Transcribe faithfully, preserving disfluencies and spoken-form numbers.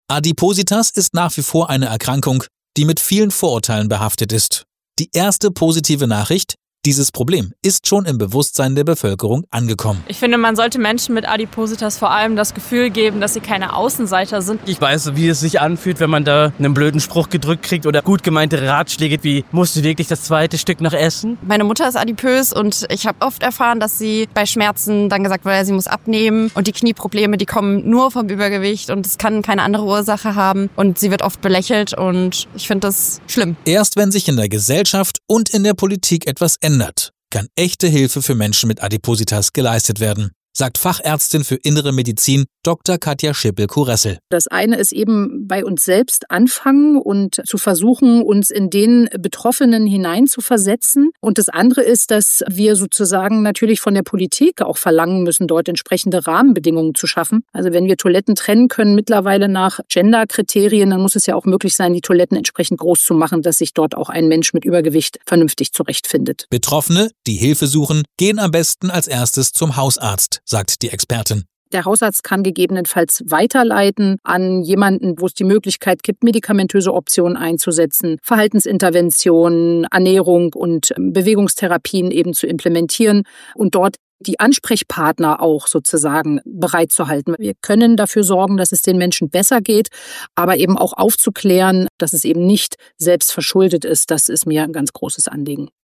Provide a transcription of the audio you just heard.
Adipositas ist nach wie vor eine Erkrankung, die mit vielen Vorurteilen behaftet ist. Die erste positive Nachricht: Dieses Problem ist schon im Bewusstsein der Bevölkerung angekommen. Ich finde, man sollte Menschen mit Adipositas vor allem das Gefühl geben, dass sie keine Außenseiter sind. Ich weiß, wie es sich anfühlt, wenn man da einen blöden Spruch gedrückt kriegt oder gut gemeinte Ratschläge wie, musst du wirklich das zweite Stück noch essen? Meine Mutter ist adipös und ich habe oft erfahren, dass sie bei Schmerzen dann gesagt wurde, sie muss abnehmen. Und die Knieprobleme, die kommen nur vom Übergewicht und es kann keine andere Ursache haben. Und sie wird oft belächelt und ich finde das schlimm. Erst wenn sich in der Gesellschaft und in der Politik etwas ändert, kann echte Hilfe für Menschen mit Adipositas geleistet werden, sagt Fachärztin für Innere Medizin Doktor Katja Schippel-Kuressel. Das eine ist eben bei uns selbst anfangen und zu versuchen, uns in den Betroffenen hineinzuversetzen. Und das andere ist, dass wir sozusagen natürlich von der Politik auch verlangen müssen, dort entsprechende Rahmenbedingungen zu schaffen. Also wenn wir Toiletten trennen können, mittlerweile nach Gender-Kriterien, dann muss es ja auch möglich sein, die Toiletten entsprechend groß zu machen, dass sich dort auch ein Mensch mit Übergewicht vernünftig zurechtfindet. Betroffene, die Hilfe suchen, gehen am besten als erstes zum Hausarzt, sagt die Expertin. Der Hausarzt kann gegebenenfalls weiterleiten an jemanden, wo es die Möglichkeit gibt, medikamentöse Optionen einzusetzen, Verhaltensinterventionen, Ernährung und Bewegungstherapien eben zu implementieren und dort die Ansprechpartner auch sozusagen bereitzuhalten. Wir können dafür sorgen, dass es den Menschen besser geht, aber eben auch aufzuklären, dass es eben nicht selbst verschuldet ist. Das ist mir ein ganz großes Anliegen.